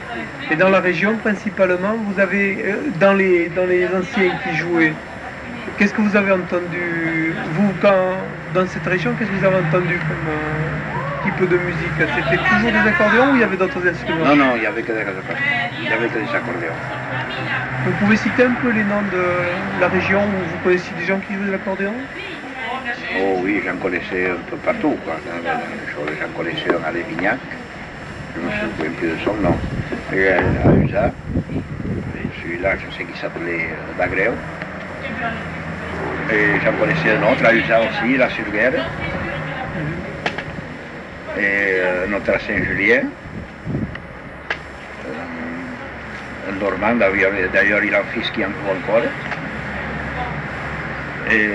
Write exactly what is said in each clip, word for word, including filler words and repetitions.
Et dans la région, principalement, vous avez, euh, dans les, dans les anciens qui jouaient, qu'est-ce que vous avez entendu, vous, quand, dans cette région, qu'est-ce que vous avez entendu comme euh, type de musique? C'était toujours des accordéons ou il y avait d'autres instruments? Non, non, il n'y avait que des accordéons. Il y avait que des accordéons. Vous pouvez citer un peu les noms de la région où vous connaissez des gens qui jouent de l'accordéon? Oh oui, j'en connaissais un peu partout, quoi. J'en connaissais un à Lévignac, je ne me souviens plus de son nom. Et à Usa, celui-là, je sais qu'il s'appelait Dagreo. Et j'en connaissais un autre à Usa aussi, la Surguère. Et un autre à Saint-Julien. Un Normand, d'ailleurs il a un fils qui en joue encore. Et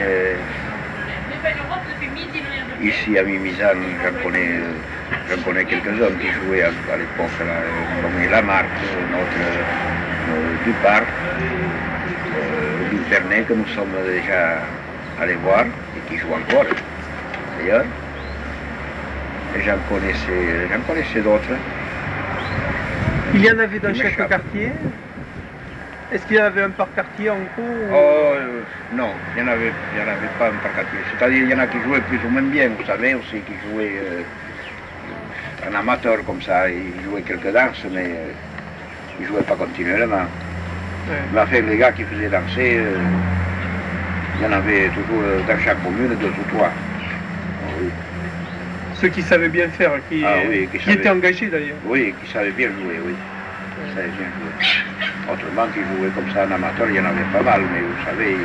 ici à Mimizan, j'en connais, j'en connais quelques-uns qui jouaient à, à l'époque, comme Lamarck, notre euh, Dupart, euh, Dupernet, que nous sommes déjà allés voir et qui joue encore, d'ailleurs. Et j'en connaissais, j'en connaissais d'autres. Il y en avait dans chaque quartier? Est-ce qu'il y avait un par quartier en cours ou... Oh, euh, non, il n'y en, en avait pas un par quartier. C'est-à-dire qu'il y en a qui jouaient plus ou moins bien, vous savez, aussi qui jouaient euh, en amateur comme ça. Ils jouaient quelques danses, mais euh, ils ne jouaient pas continuellement. Ouais. Mais enfin, les gars qui faisaient danser, euh, il y en avait toujours euh, dans chaque commune deux ou trois. Oh, oui. Ceux qui savaient bien faire, qui, ah, oui, qui, qui savaient... étaient engagés d'ailleurs. Oui, qui savaient bien jouer, oui. Qui savaient bien jouer. Autrement, qui jouaient comme ça en amateur, il y en avait pas mal, mais vous savez,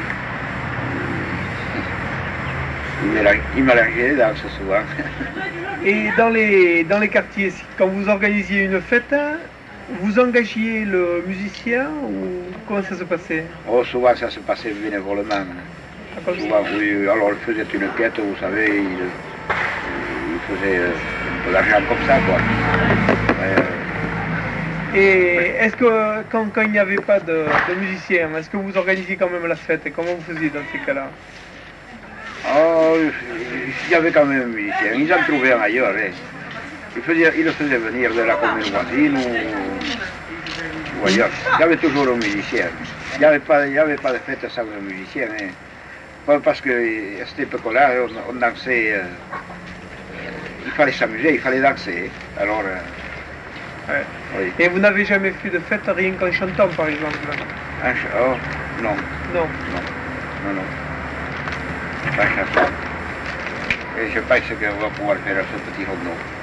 ils mélangeaient les danses souvent. Et dans les, dans les quartiers, quand vous organisiez une fête, vous engagiez le musicien ou comment ça se passait? Oh, souvent ça se passait bénévolement. Souvent, oui, alors il faisait une quête, vous savez, il, il faisait un peu d'argent comme ça, quoi. Euh, Et est-ce que quand, quand il n'y avait pas de, de musiciens, est-ce que vous organisiez quand même la fête? Et comment vous faisiez dans ces cas-là? Oh, il y avait quand même un musicien. Ils en trouvaient un ailleurs. Hein. Ils, faisaient, ils le faisaient venir de la commune voisine ou, ou ailleurs. Il y avait toujours un musicien. Il n'y avait, avait pas de fête sans un musicien. Hein. Parce que à cette époque-là, on, on dansait. Euh, il fallait s'amuser, il fallait danser. Alors. Euh, Ouais. Oui. Et vous n'avez jamais fait de fête rien qu'en chantant, par exemple? Un ch oh, non. Non. Non, non, non. Pas chantant. Et je pense qu'on va pouvoir faire ce petit rondeau.